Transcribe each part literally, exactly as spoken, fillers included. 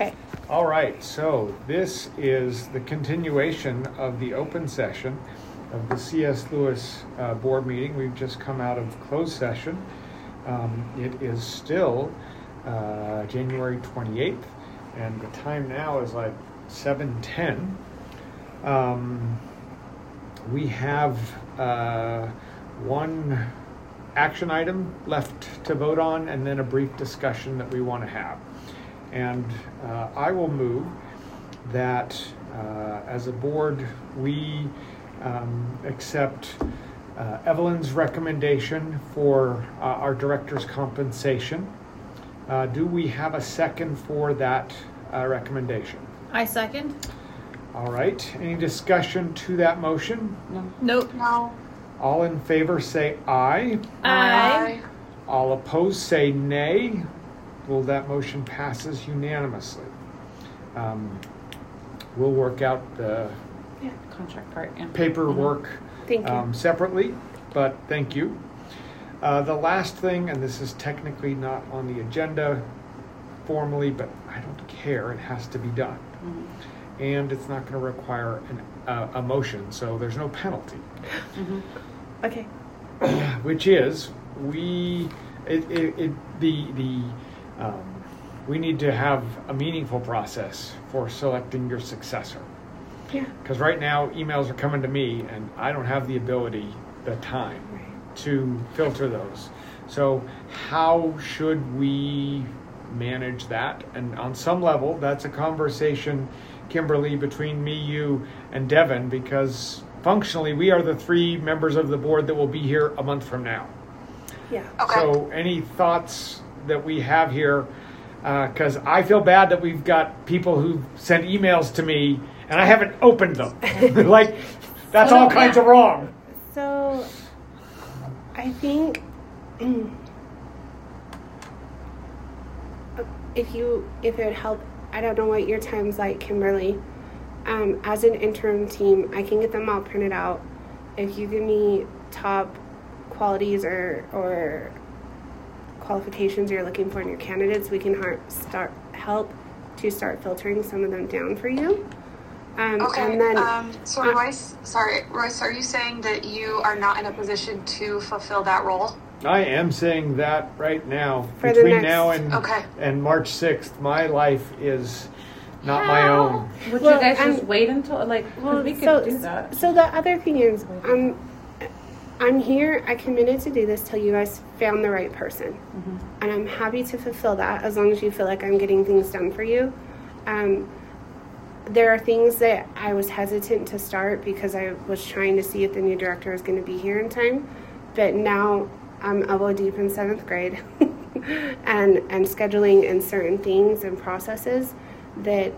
Okay. All right, so this is the continuation of the open session of the C S. Lewis uh, board meeting. We've just come out of closed session. Um, it is still uh, January twenty-eighth, and the time now is like seven ten. Um, we have uh, one action item left to vote on, and then a brief discussion that we want to have. And uh, I will move that uh, as a board, we um, accept uh, Evelyn's recommendation for uh, our director's compensation. Uh, do we have a second for that uh, recommendation? I second. All right. Any discussion to that motion? No. Nope. No. All in favor say aye. Aye. All opposed say nay. Well, that motion passes unanimously. Um, we'll work out the Yeah, contract part. Yeah. paperwork Thank you. um, separately, but thank you. Uh, the last thing, and this is technically not on the agenda formally, but I don't care. It has to be done. Mm-hmm. And it's not going to require an, uh, a motion, so there's no penalty. Mm-hmm. Okay. Which is, we, it, it, it the, the, um, we need to have a meaningful process for selecting your successor. Yeah. Because right now, emails are coming to me, and I don't have the ability, the time, Right. to filter those. So how should we manage that? And on some level, that's a conversation, Kimberly, between me, you, and Devin, because functionally, we are the three members of the board that will be here a month from now. Yeah. Okay. So any thoughts that we have here? Because uh, I feel bad that we've got people who send emails to me and I haven't opened them. Like, that's So, all kinds yeah. of wrong. So, I think if you, if it would help, I don't know what your time's like, Kimberly. Um, as an interim team, I can get them all printed out. If you give me top qualities or or qualifications you're looking for in your candidates, we can har- start help to start filtering some of them down for you. Um, Okay. And then, um, so uh, Royce, sorry, Royce, are you saying that you are not in a position to fulfill that role? I am saying that right now. For the Between next- now and, Okay. and March sixth, my life is not my How? own. Would Well, you guys just and- wait until, like, 'cause well, we could so, do that. so the other thing is, I'm, I'm here, I committed to do this till you guys found the right person. Mm-hmm. And I'm happy to fulfill that as long as you feel like I'm getting things done for you. Um, there are things that I was hesitant to start because I was trying to see if the new director was going to be here in time. But now I'm elbow deep in seventh grade and, and scheduling and certain things and processes that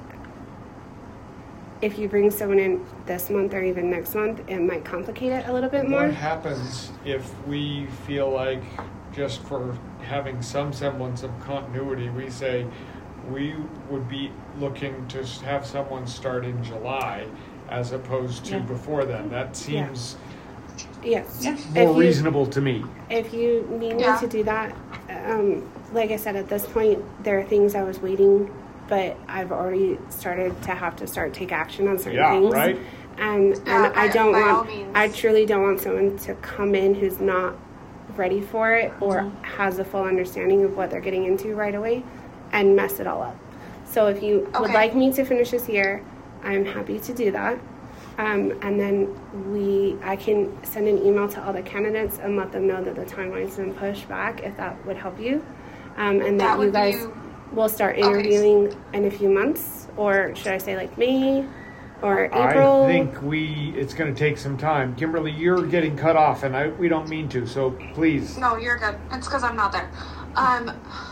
if you bring someone in this month or even next month, it might complicate it a little bit more. What happens if we feel like, just for having some semblance of continuity, we say we would be looking to have someone start in July as opposed to Yeah. before then? That seems Yes. Yeah. If more you- reasonable to me. If you need me Yeah. to do that, um, like I said, at this point, there are things I was waiting, but I've already started to have to start take action on certain Yeah, things. right? And Yeah, and I by- don't by all want, means. I truly don't want someone to come in who's not ready for it or Mm-hmm. has a full understanding of what they're getting into right away and mess it all up. So if you would Okay. like me to finish this year, I'm happy to do that. Um, and then we, I can send an email to all the candidates and let them know that the timeline's been pushed back, if that would help you. Um, and that, That you would guys be- will start Okay. interviewing in a few months, or should I say like May or April? I think we, it's going to take some time. Kimberly, you're getting cut off, and I, we don't mean to, so please. No, you're good. It's because I'm not there. Um.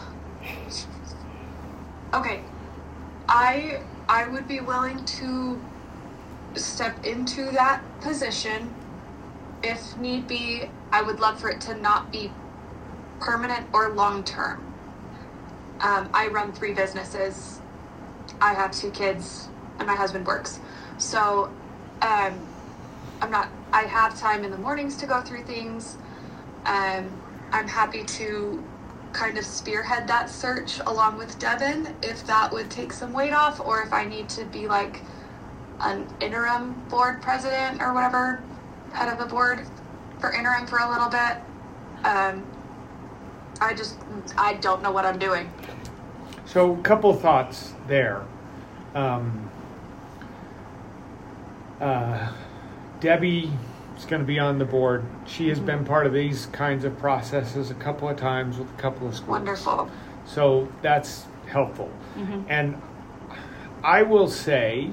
Okay, I I would be willing to step into that position if need be. I would love for it to not be permanent or long term. Um, I run three businesses. I have two kids, and my husband works. So, um, I'm not. I have time in the mornings to go through things. Um, I'm happy to kind of spearhead that search along with Devin, if that would take some weight off, or if I need to be like an interim board president or whatever, head of the board for interim for a little bit. Um, I just, I don't know what I'm doing. So, a couple thoughts there. Um, uh, Debbie is going to be on the board. She has been part of these kinds of processes a couple of times with a couple of schools. Wonderful. So that's helpful. Mm-hmm. And I will say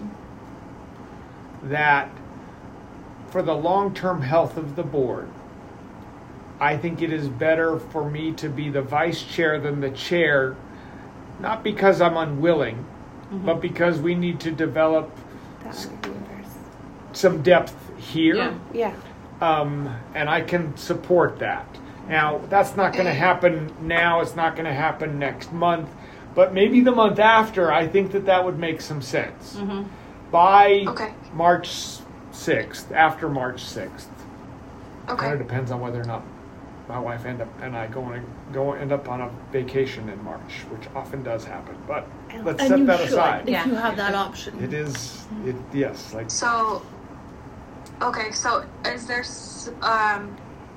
that for the long-term health of the board, I think it is better for me to be the vice chair than the chair, not because I'm unwilling, Mm-hmm. but because we need to develop That other universe. some depth here. Yeah. Yeah. Um, and I can support that. Now, that's not going to happen now. It's not going to happen next month. But maybe the month after, I think that that would make some sense. Mm-hmm. By Okay. March sixth, after March sixth. Kind Okay. of depends on whether or not my wife end up and I go on a, go end up on a vacation in March, which often does happen. But let's And set you that should, aside. if Yeah. you have that option. It is, it, yes, like So, okay, so is there, s- um,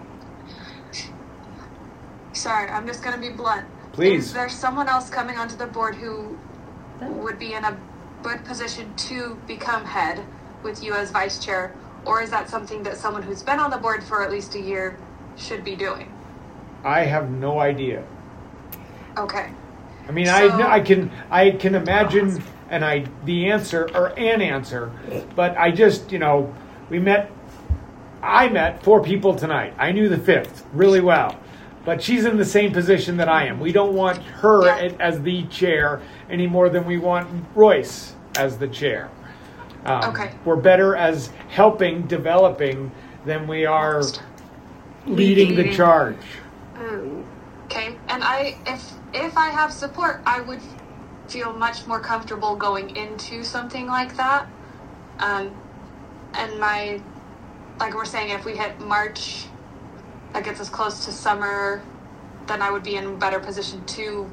sorry, I'm just gonna be blunt. Please. Is there someone else coming onto the board who would be in a good position to become head with you as vice chair? Or is that something that someone who's been on the board for at least a year should be doing? I have no idea. Okay. I mean, So- I I can I can imagine and I the answer or an answer, but I just you know we met. I met four people tonight. I knew the fifth really well, but she's in the same position that I am. We don't want her Yeah. as the chair any more than we want Royce as the chair. Um, Okay. We're better as helping, developing than we are leading the Leading. charge. Um, Okay, and I, if if I have support, I would feel much more comfortable going into something like that. Um, and my, like we're saying, if we hit March, that gets us close to summer, then I would be in a better position to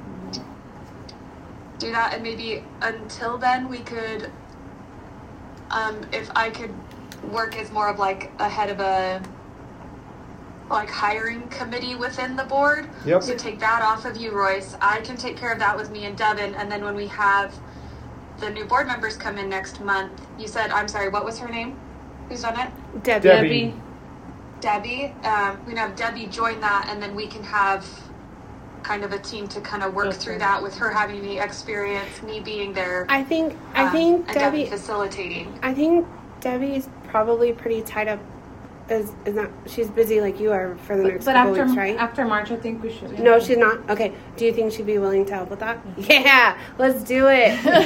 do that. And maybe until then, we could, um, if I could work as more of like a head of a like hiring committee within the board. Yep. So take that off of you, Royce. I can take care of that with me and Devin. And then when we have the new board members come in next month, you said, I'm sorry, what was her name? Who's on it? Debbie. Debbie. Debbie. Um, we can have Debbie join that, and then we can have kind of a team to kind of work Go through through. that with her having the experience, me being there. I think I um, think and Debbie. Devin facilitating. I think Debbie's probably pretty tied up. Is is not she's busy like you are for the But, next but couple after weeks, right? after March, I think we should. No, she's not. Okay. Do you think she'd be willing to help with that? Yeah, let's do it. No,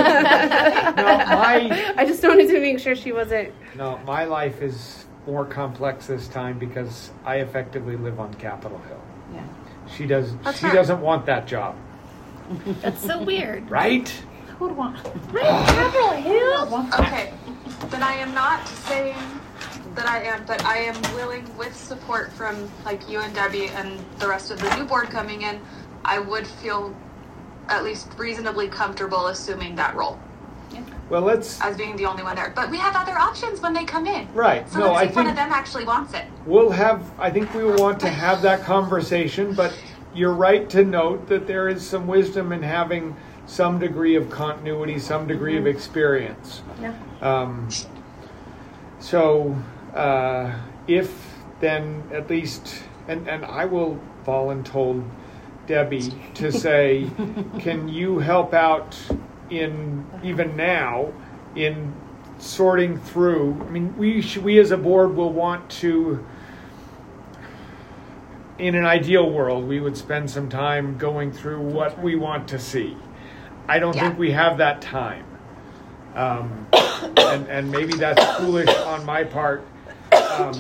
my I just wanted to make sure she wasn't. No, my life is more complex this time because I effectively live on Capitol Hill. Yeah. She does. That's she fair. doesn't want that job, That's so weird. right? Who would want? Capitol Hill? want that? Okay, then I am not saying that I am, but I am willing, with support from like you and Debbie and the rest of the new board coming in, I would feel at least reasonably comfortable assuming that role Well, let's. as being the only one there. But we have other options when they come in. Right. So No, let's I see if one of think them actually wants it. we'll have. I think we want to have that conversation. But you're right to note that there is some wisdom in having some degree of continuity, some degree of experience. Yeah. Um, so, uh, if then at least, and, and I will voluntold Debbie to say, can you help out in even now in sorting through? I mean, we sh- we as a board will want to. In an ideal world, we would spend some time going through what we want to see. I don't Yeah. think we have that time. Um, and, and maybe that's foolish on my part. Um,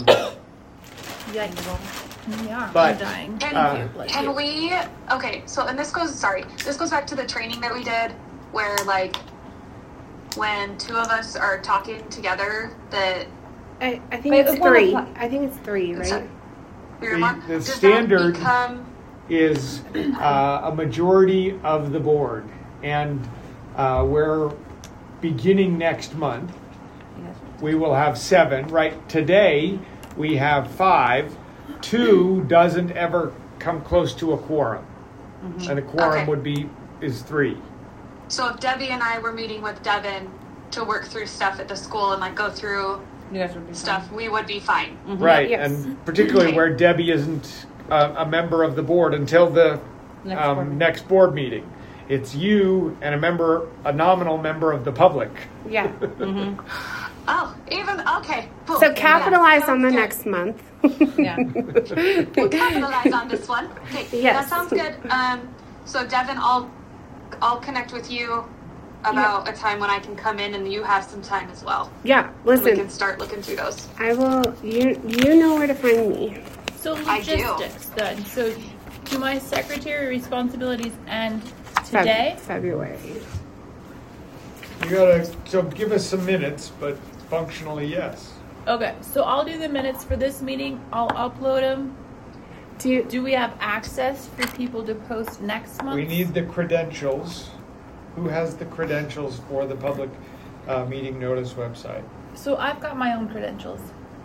Yikes. We are. But, I'm dying. Can, Uh, Bless can you. we, okay, so, and this goes, sorry, this goes back to the training that we did where like when two of us are talking together that I, I think Wait, it's one three. o'clock. I think it's three, right? So- we The- remark, the does standard- that become is uh, a majority of the board. And uh, we're beginning next month. We will have seven. Right today, we have five. Two doesn't ever come close to a quorum. Mm-hmm. And a quorum Okay. would be, is three. So if Debbie and I were meeting with Devin to work through stuff at the school and like go through You guys would be stuff, fine. we would be fine. Mhm. Right, Yes. and particularly Okay. where Debbie isn't uh, a member of the board until the Next um, board meeting. next board meeting. It's you and a member, a nominal member of the public. Yeah. Mhm. Oh, even okay. Boom. So capitalize Yeah, on the sounds next month. Yeah. good. We'll capitalize on this one. Okay, Yes. that sounds good. Um, so Devin, I'll I'll connect with you about a time when I can come in, and you have some time as well. Yeah, We listen, can start looking through those. I will, you you know where to find me. So I do. logistics then. So do my secretary responsibilities end Feb- today? February. You gotta, so give us some minutes, but functionally, yes. Okay, so I'll do the minutes for this meeting. I'll upload them. Do you, Do we have access for people to post next month? We need the credentials. Who has the credentials for the public uh, meeting notice website? So I've got my own credentials.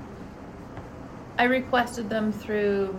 I requested them through.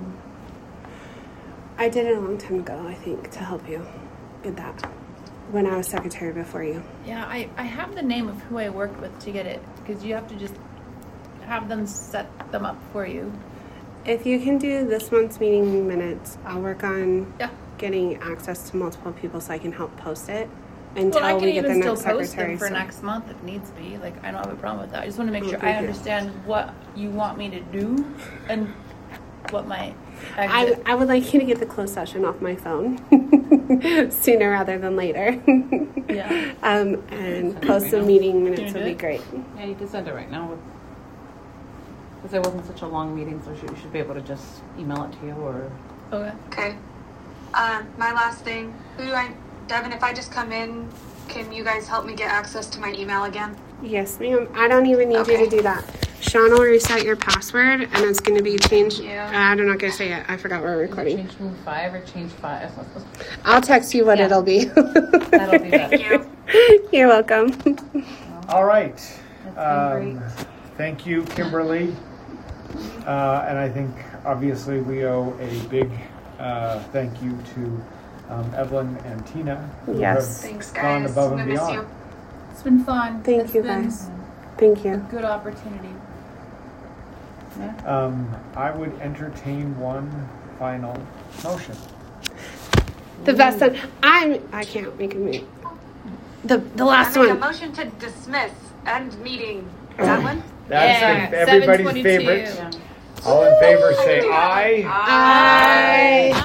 I did it a long time ago, I think, to help you with that. When I was secretary before you. Yeah, I, I have the name of who I worked with to get it because you have to just have them set them up for you. If you can do this month's meeting minutes, I'll work on Yeah. getting access to multiple people so I can help post it until Well, I can we get the even still next post secretary. them for so- next month if needs be. Like, I don't have a problem with that. I just want to make Oh, sure thank I you. understand what you want me to do and what my I, exit. I would like you to get the closed session off my phone sooner rather than later. Yeah. Um, and Send it post right the now. meeting Can minutes you would do be it? great. Yeah, you can send it right now. Because it wasn't such a long meeting, so you should be able to just email it to you or. Okay. Okay. Um, my last thing. Who do I, Devin? If I just come in, can you guys help me get access to my email again? Yes, ma'am. I don't even need you Okay. to do that. Sean will reset your password and it's going to be changed. Yeah. Uh, I'm not going to say it. I forgot we're recording. Change from five or change five. I'll text you what Yeah. it'll be. That'll be better. Thank you. You're welcome. All right. been Um, thank you, Kimberly. Uh, and I think obviously we owe a big uh, thank you to um, Evelyn and Tina, who Yes. have Thanks, gone guys. above I and miss beyond. you. It's been fun. Thank It's you, been guys. Thank a you. good opportunity. Um, I would entertain one final motion. The best one. I'm. I can't make a move. The the I last make a one. motion to dismiss. End meeting. That one? That's Yeah, the- everybody's seven twenty-two. favorite. Yeah. All in favor say aye. Aye.